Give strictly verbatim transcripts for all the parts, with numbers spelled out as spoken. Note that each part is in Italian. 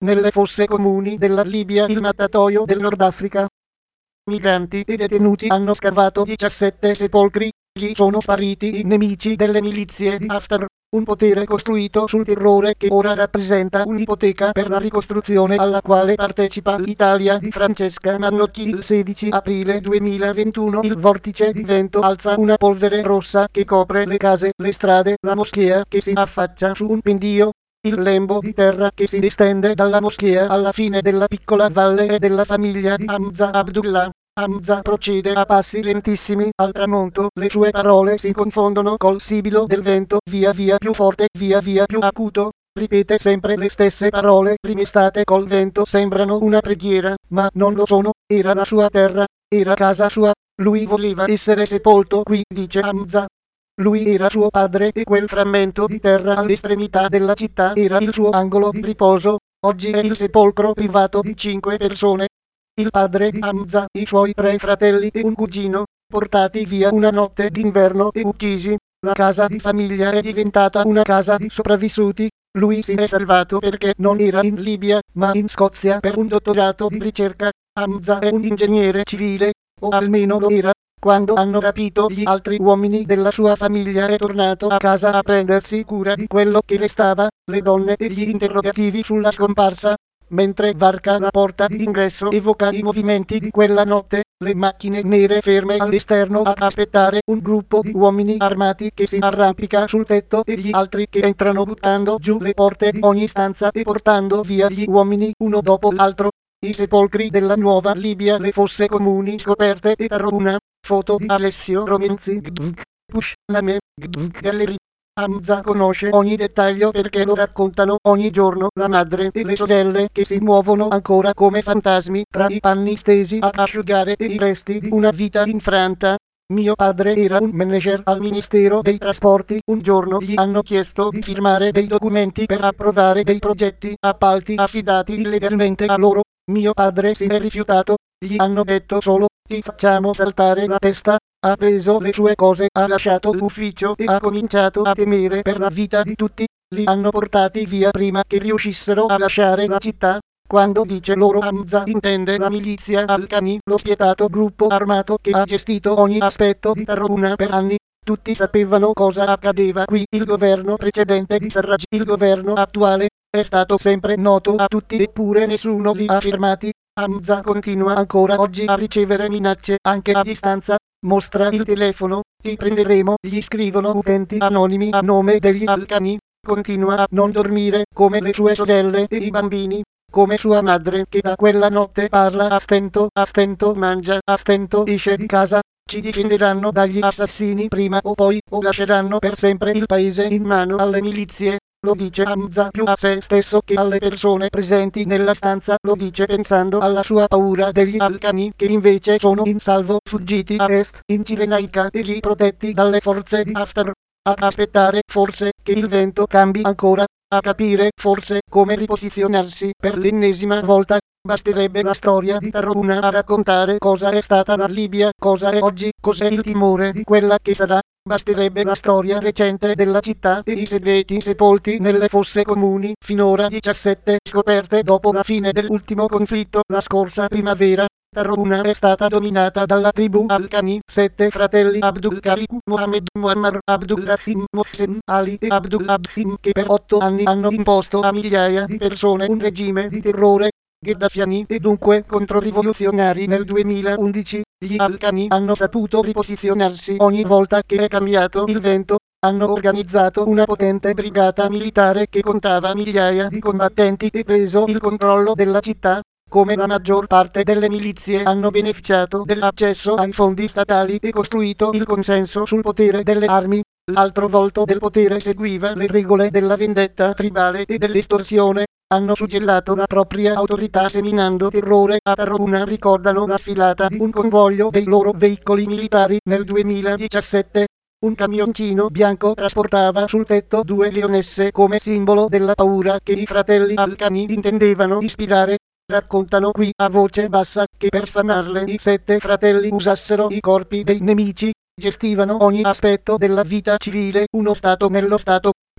nelle fosse comuni della Libia il mattatoio del Nord Africa. Migranti e detenuti hanno scavato diciassette sepolcri, gli sono spariti i nemici delle milizie di Haftar, un potere costruito sul terrore che ora rappresenta un'ipoteca per la ricostruzione alla quale partecipa l'Italia di Francesca Mannotti. Il sedici aprile duemilaventuno il vortice di vento alza una polvere rossa che copre le case, le strade, la moschea che si affaccia su un pendio. Il lembo di terra che si estende dalla moschea alla fine della piccola valle è della famiglia di Hamza Abdullah. Hamza procede a passi lentissimi al tramonto, le sue parole si confondono col sibilo del vento, via via più forte, via via più acuto. Ripete sempre le stesse parole rimestate col vento, sembrano una preghiera, ma non lo sono. Era la sua terra, era casa sua, lui voleva essere sepolto qui, dice Hamza. Lui era suo padre e quel frammento di terra all'estremità della città era il suo angolo di riposo. Oggi è il sepolcro privato di cinque persone. Il padre di Hamza, i suoi tre fratelli e un cugino, portati via una notte d'inverno e uccisi. La casa di famiglia è diventata una casa di sopravvissuti. Lui si è salvato perché non era in Libia, ma in Scozia per un dottorato di ricerca. Hamza è un ingegnere civile, o almeno lo era. Quando hanno rapito gli altri uomini della sua famiglia è tornato a casa a prendersi cura di quello che restava, le donne e gli interrogativi sulla scomparsa. Mentre varca la porta di ingresso evoca i movimenti di quella notte, le macchine nere ferme all'esterno ad aspettare un gruppo di uomini armati che si arrampica sul tetto e gli altri che entrano buttando giù le porte di ogni stanza e portando via gli uomini uno dopo l'altro. I sepolcri della nuova Libia, le fosse comuni scoperte e Tarruna. Foto di Alessio Romenzi. Push Name Gallery. Hamza conosce ogni dettaglio perché lo raccontano ogni giorno la madre e le sorelle che si muovono ancora come fantasmi tra i panni stesi ad asciugare e i resti di una vita infranta. Mio padre era un manager al Ministero dei Trasporti. Un giorno gli hanno chiesto di firmare dei documenti per approvare dei progetti appalti affidati illegalmente a loro. Mio padre si è rifiutato. Gli hanno detto solo: ti facciamo saltare la testa. Ha preso le sue cose, ha lasciato l'ufficio e ha cominciato a temere per la vita di tutti. Li hanno portati via prima che riuscissero a lasciare la città. Quando dice loro Hamza intende la milizia Al-Qami, lo spietato gruppo armato che ha gestito ogni aspetto di Tarruna per anni. Tutti sapevano cosa accadeva qui. Il governo precedente di Sarraj, il governo attuale, è stato sempre noto a tutti eppure nessuno li ha firmati. Hamza continua ancora oggi a ricevere minacce anche a distanza. Mostra il telefono, ti prenderemo, gli scrivono utenti anonimi a nome degli Al-Qami. Continua a non dormire come le sue sorelle e i bambini, come sua madre che da quella notte parla a stento, a stento mangia, a stento esce di casa. Ci difenderanno dagli assassini prima o poi, o lasceranno per sempre il paese in mano alle milizie. Lo dice Hamza più a se stesso che alle persone presenti nella stanza, lo dice pensando alla sua paura degli Al-Qami che invece sono in salvo, fuggiti a est, in Cirenaica e lì protetti dalle forze di Haftar. A aspettare forse che il vento cambi ancora, a capire forse come riposizionarsi per l'ennesima volta. Basterebbe la storia di Tarruna a raccontare cosa è stata la Libia, cosa è oggi, cos'è il timore di quella che sarà. Basterebbe la storia recente della città e i segreti sepolti nelle fosse comuni, finora diciassette scoperte dopo la fine dell'ultimo conflitto la scorsa primavera. Tarruna è stata dominata dalla tribù Al-Qami, sette fratelli Abdul Khaliq, Mohammed, Muammar, Abdul Rahim, Mohsen, Ali e Abdul Abhim che per otto anni hanno imposto a migliaia di persone un regime di terrore. Gheddafiani e dunque controrivoluzionari. Nel duemilaundici gli Al-Qami hanno saputo riposizionarsi ogni volta che è cambiato il vento. Hanno organizzato una potente brigata militare che contava migliaia di combattenti e preso il controllo della città. Come la maggior parte delle milizie hanno beneficiato dell'accesso ai fondi statali e costruito il consenso sul potere delle armi. L'altro volto del potere seguiva le regole della vendetta tribale e dell'estorsione. Hanno suggellato la propria autorità seminando terrore a Tarruna. Ricordano la sfilata di un convoglio dei loro veicoli militari nel duemiladiciassette. Un camioncino bianco trasportava sul tetto due leonesse come simbolo della paura che i fratelli Al-Qami intendevano ispirare. Raccontano qui a voce bassa che per sfamarle i sette fratelli usassero i corpi dei nemici. Gestivano ogni aspetto della vita civile, uno stato nello stato.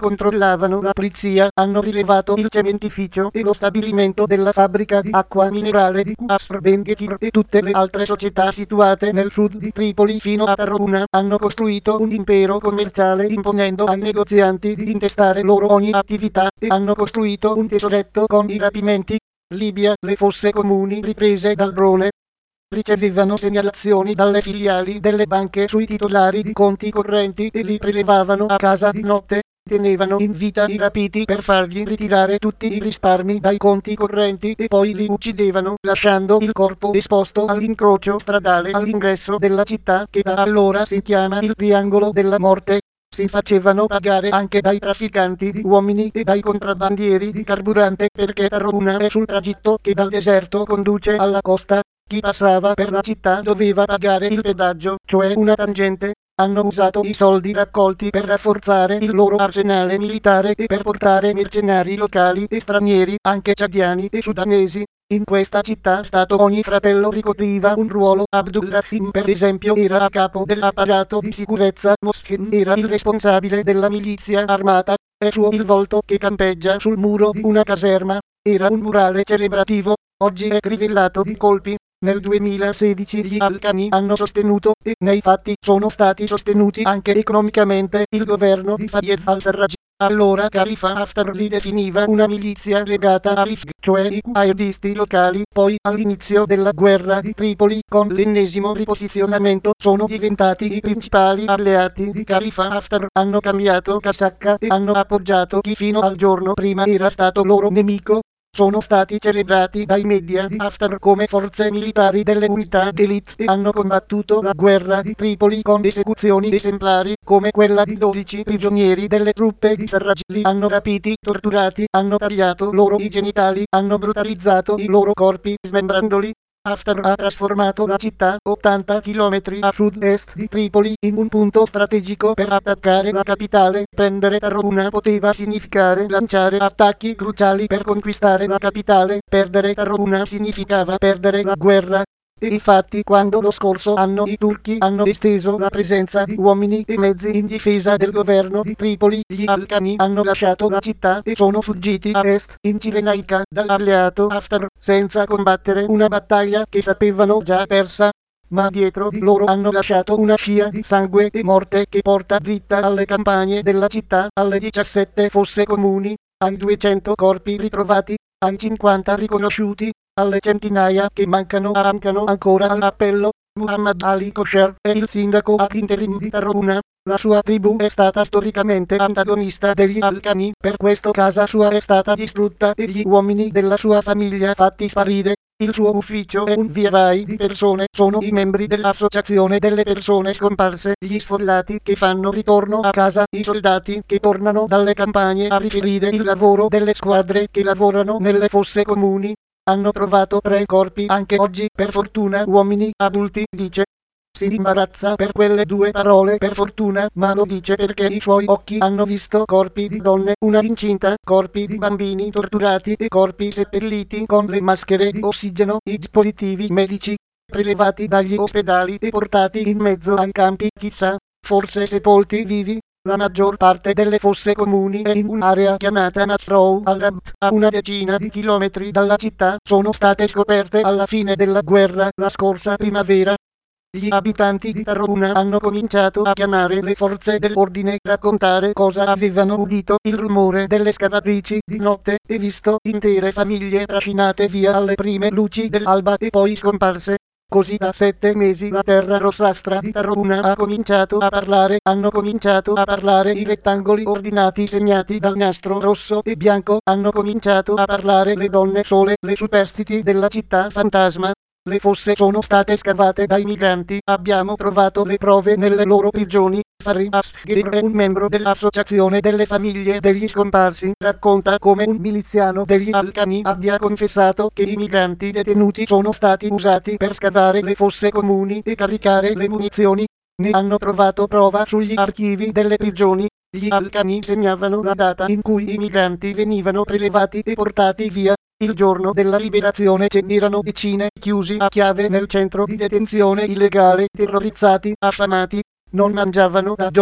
controllavano la polizia hanno rilevato il cementificio e lo stabilimento della fabbrica di acqua minerale di Qasr Ben Ghefir e tutte le altre società situate nel sud di Tripoli fino a Tarrouna hanno costruito un impero commerciale imponendo ai negozianti di intestare loro ogni attività e hanno costruito un tesoretto con i rapimenti. Libia, le fosse comuni riprese dal drone ricevevano segnalazioni dalle filiali delle banche sui titolari di conti correnti e li prelevavano a casa di notte. Tenevano in vita i rapiti per fargli ritirare tutti i risparmi dai conti correnti e poi li uccidevano lasciando il corpo esposto all'incrocio stradale all'ingresso della città che da allora si chiama il Triangolo della Morte. Si facevano pagare anche dai trafficanti di uomini e dai contrabbandieri di carburante perché Tarrouna è sul tragitto che dal deserto conduce alla costa. Chi passava per la città doveva pagare il pedaggio, cioè una tangente. Hanno usato i soldi raccolti per rafforzare il loro arsenale militare e per portare mercenari locali e stranieri, anche ciadiani e sudanesi. In questa città-stato ogni fratello ricopriva un ruolo. Abdulrahim per esempio era a capo dell'apparato di sicurezza, Mosken era il responsabile della milizia armata, è suo il volto che campeggia sul muro di una caserma, era un murale celebrativo, oggi è crivellato di colpi. Nel duemilasedici gli Alcani hanno sostenuto, e nei fatti sono stati sostenuti anche economicamente, il governo di Fayez al-Sarraj. Allora Khalifa Haftar li definiva una milizia legata all'I F G, cioè i qaidisti locali. Poi all'inizio della guerra di Tripoli, con l'ennesimo riposizionamento, sono diventati i principali alleati di Khalifa Haftar. Hanno cambiato casacca e hanno appoggiato chi fino al giorno prima era stato loro nemico. Sono stati celebrati dai media di Haftar come forze militari delle unità d'élite e hanno combattuto la guerra di Tripoli con esecuzioni esemplari come quella di dodici prigionieri delle truppe di Sarraj. Li hanno rapiti, torturati, hanno tagliato loro i genitali, hanno brutalizzato i loro corpi smembrandoli. Haftar ha trasformato la città, ottanta chilometri a sud-est di Tripoli, in un punto strategico per attaccare la capitale. Prendere Tarrouna poteva significare lanciare attacchi cruciali per conquistare la capitale. Perdere Tarrouna significava perdere la guerra. E infatti quando lo scorso anno i turchi hanno esteso la presenza di uomini e mezzi in difesa del governo di Tripoli, gli Alcani hanno lasciato la città e sono fuggiti a est, in Cirenaica, dall'alleato Haftar, senza combattere una battaglia che sapevano già persa. Ma dietro di loro hanno lasciato una scia di sangue e morte che porta dritta alle campagne della città, alle diciassette fosse comuni, ai duecento corpi ritrovati, ai cinquanta riconosciuti, alle centinaia che mancano mancano ancora all'appello. Muhammad Ali Kosher è il sindaco ad interim di Tarrouna. La sua tribù è stata storicamente antagonista degli Alcani, per questo casa sua è stata distrutta e gli uomini della sua famiglia fatti sparire. Il suo ufficio è un viavai di persone, sono i membri dell'associazione delle persone scomparse, gli sfollati che fanno ritorno a casa, i soldati che tornano dalle campagne a riferire il lavoro delle squadre che lavorano nelle fosse comuni. Hanno trovato tre corpi anche oggi, per fortuna uomini adulti, dice. Si imbarazza per quelle due parole per fortuna, ma lo dice perché i suoi occhi hanno visto corpi di donne, una incinta, corpi di bambini torturati e corpi seppelliti con le maschere di ossigeno, i dispositivi medici, prelevati dagli ospedali e portati in mezzo ai campi, chissà, forse sepolti vivi. La maggior parte delle fosse comuni è in un'area chiamata Masrou al-Rabt, a una decina di chilometri dalla città, sono state scoperte alla fine della guerra, la scorsa primavera. Gli abitanti di Tarrouna hanno cominciato a chiamare le forze dell'ordine, raccontare cosa avevano udito, il rumore delle scavatrici di notte, e visto intere famiglie trascinate via alle prime luci dell'alba e poi scomparse. Così da sette mesi la terra rossastra di Tarrouna ha cominciato a parlare, hanno cominciato a parlare i rettangoli ordinati segnati dal nastro rosso e bianco, hanno cominciato a parlare le donne sole, le superstiti della città fantasma. Le fosse sono state scavate dai migranti, abbiamo trovato le prove nelle loro prigioni. Farid Asghir è un membro dell'associazione delle famiglie degli scomparsi, racconta come un miliziano degli Alcani abbia confessato che i migranti detenuti sono stati usati per scavare le fosse comuni e caricare le munizioni. Ne hanno trovato prova sugli archivi delle prigioni. Gli Alcani segnavano la data in cui i migranti venivano prelevati e portati via. Il giorno della liberazione c'erano decine chiusi a chiave nel centro di detenzione illegale, terrorizzati, affamati, non mangiavano da giorni,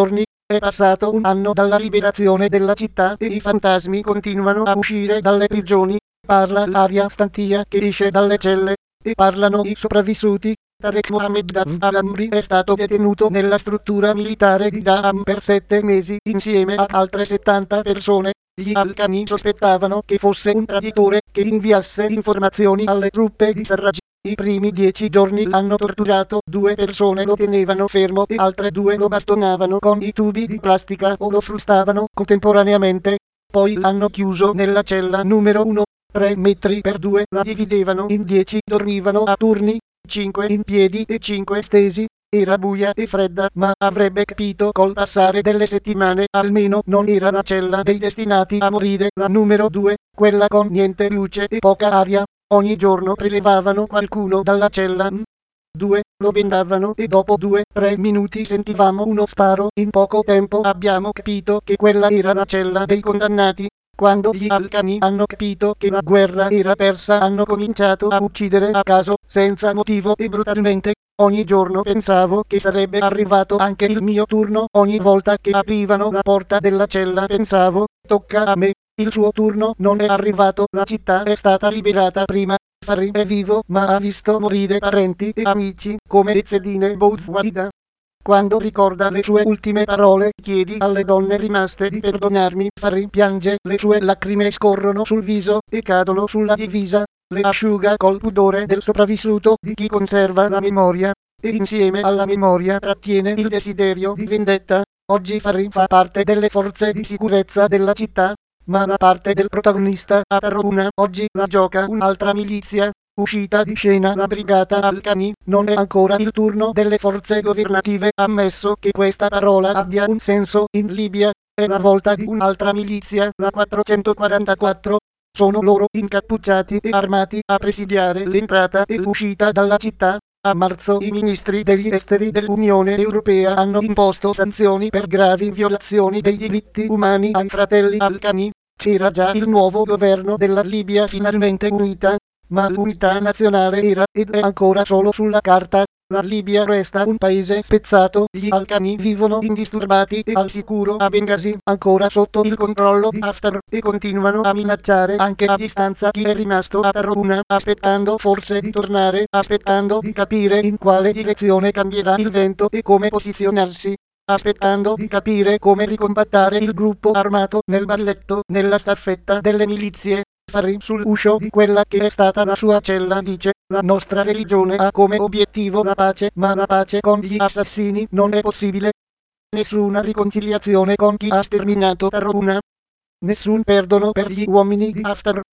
È passato un anno dalla liberazione della città e i fantasmi continuano a uscire dalle prigioni. Parla l'aria stantia che esce dalle celle, e parlano i sopravvissuti. Tarek Mohammed Dav al-Amri è stato detenuto nella struttura militare di Daham per sette mesi insieme ad altre settanta persone. Gli Al-Qami sospettavano che fosse un traditore che inviasse informazioni alle truppe di Sarraj. I primi dieci giorni l'hanno torturato, due persone lo tenevano fermo e altre due lo bastonavano con i tubi di plastica o lo frustavano contemporaneamente. Poi l'hanno chiuso nella cella numero uno, tre metri per due, la dividevano in dieci, dormivano a turni, cinque in piedi e cinque stesi. Era buia e fredda, ma avrebbe capito col passare delle settimane, almeno non era la cella dei destinati a morire, la numero due, quella con niente luce e poca aria. Ogni giorno prelevavano qualcuno dalla cella due, lo bendavano e dopo due tre minuti sentivamo uno sparo. In poco tempo abbiamo capito che quella era la cella dei condannati. Quando gli Al-Qami hanno capito che la guerra era persa, hanno cominciato a uccidere a caso, senza motivo e brutalmente. Ogni giorno pensavo che sarebbe arrivato anche il mio turno. Ogni volta che aprivano la porta della cella pensavo, tocca a me. Il suo turno non è arrivato, la città è stata liberata prima. Farid è vivo, ma ha visto morire parenti e amici, come Ezzedine Bouzouida. Quando ricorda le sue ultime parole, chiedi alle donne rimaste di perdonarmi. Farid piange, le sue lacrime scorrono sul viso e cadono sulla divisa. Le asciuga col pudore del sopravvissuto, di chi conserva la memoria, e insieme alla memoria trattiene il desiderio di vendetta. Oggi Farid fa parte delle forze di sicurezza della città, ma la parte del protagonista a Tarhuna oggi la gioca un'altra milizia. Uscita di scena la brigata Al-Qami. Non è ancora il turno delle forze governative, ammesso che questa parola abbia un senso in Libia. È la volta di un'altra milizia, la quattrocentoquarantaquattro. Sono loro incappucciati e armati a presidiare l'entrata e l'uscita dalla città. A marzo i ministri degli esteri dell'Unione Europea hanno imposto sanzioni per gravi violazioni dei diritti umani ai fratelli Al-Qami. C'era già il nuovo governo della Libia finalmente unita, ma l'unità nazionale era ed è ancora solo sulla carta. La Libia resta un paese spezzato, gli Al-Qami vivono indisturbati e al sicuro a Bengasi, ancora sotto il controllo di Haftar, e continuano a minacciare anche a distanza chi è rimasto a Tarhuna, aspettando forse di tornare, aspettando di capire in quale direzione cambierà il vento e come posizionarsi, aspettando di capire come ricompattare il gruppo armato nel balletto, nella staffetta delle milizie. Farid sull'uscio di quella che è stata la sua cella dice: la nostra religione ha come obiettivo la pace, ma la pace con gli assassini non è possibile. Nessuna riconciliazione con chi ha sterminato Tarhuna. Nessun perdono per gli uomini di Haftar.